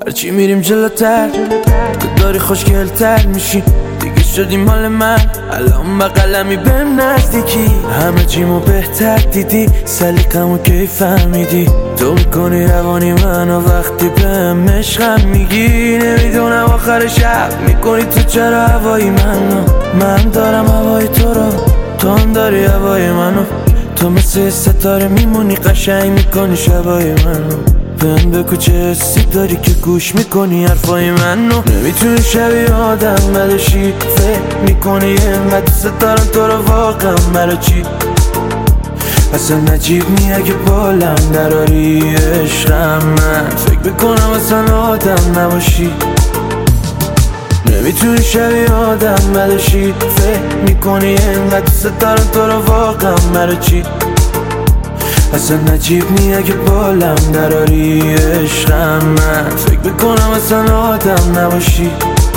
هرچی میریم جلوتر تو داری خوشگلتر میشی، دیگه شدی مال من. الان با قلمی بهم نزدیکی، همه چیمو بهتر دیدی، سلیقمو کی فهمیدی. تو میکنی روانی منو وقتی بهم عشقم میگی. نمیدونم آخر شب میکنی تو چرا هوای منو، من دارم هوای تو رو، تو هم داری هوای منو. تو مثل ستاره میمونی، قشنگ میکنی شبای منو. بهم بگو چه حسی داری که گوش میکنی حرفای منو. نمیتونی شبیه آدم بدشی، فکر میکنی اینقدر دوست دارم تو رو واقعا مرا چی. اصلا نجیب نی اگه بالم دراری عشقم، من فکر بکنم اصلا آدم نباشی. نمیتونی شبیه آدم بدشی، فکر میکنی اینقدر دوست دارم تو رو واقعا مرا چی. اصلا نجیب نی اگه بالم دراری عشقم، من فکر بکنم اصلا آدم نباشی.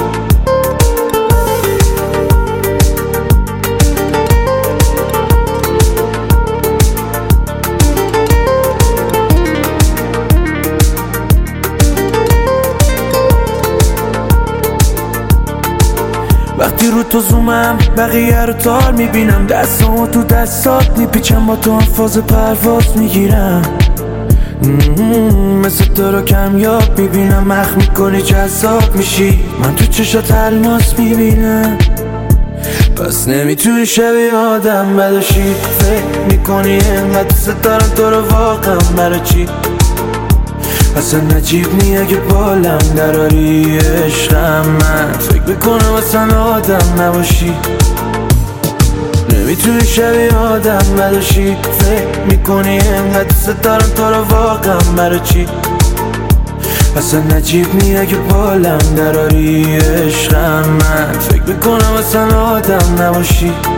وقتی رو تو زومم بقیه رو تار میبینم، دستامو تو دستات میپیچم، با تو هم فاز پرواز میگیرم. مثل تو رو کمیاب میبینم، مخ میکنی جذاب میشی، من تو چشات الماس میبینم. پس نمیتونی شبیه آدم بدشی، فکر میکنی اینقدر دوست دارم تو رو واقعا برای چی. اصلا نجیب نی اگه بالم دراری عشقم، من فکر بکنم اصلا آدم نباشی. نمیتونی شبیه آدم بدشی، فکر میکنی اینقدر دوست دارم تو رو واقعا برای چی. اصلا نجیب نی اگه بالم دراری عشقم، من فکر بکنم اصلا آدم نباشی.